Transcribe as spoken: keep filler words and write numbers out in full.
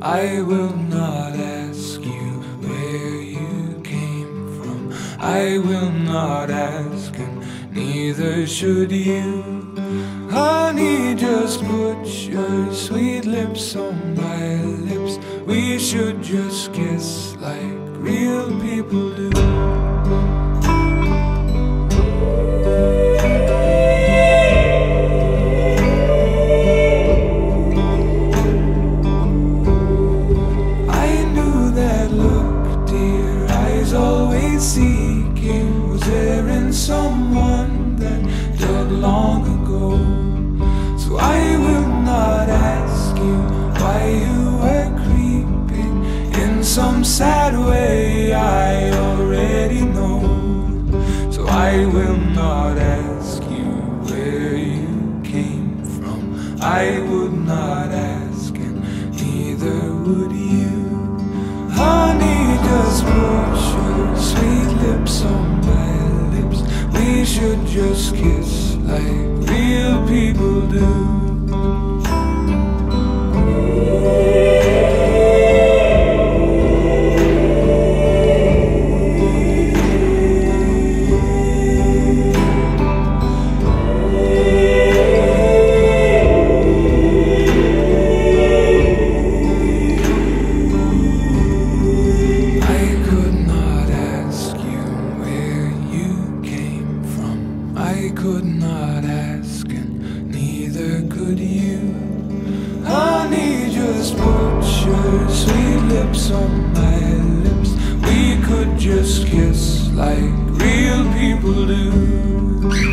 I will not ask you where you came from. I will not ask, and neither should you. Honey, just put your sweet lips on my lips. We should just kiss like real people do. Seeking, was there in someone that died long ago? So I will not ask you why you were creeping in some sad way. I already know. So I will not ask you where you came from. I would not ask, and neither would you. Honey, just put your sweet lips on my lips. We should just kiss like real people do. I could not ask, and neither could you. Honey, just put your sweet lips on my lips. We could just kiss like real people do.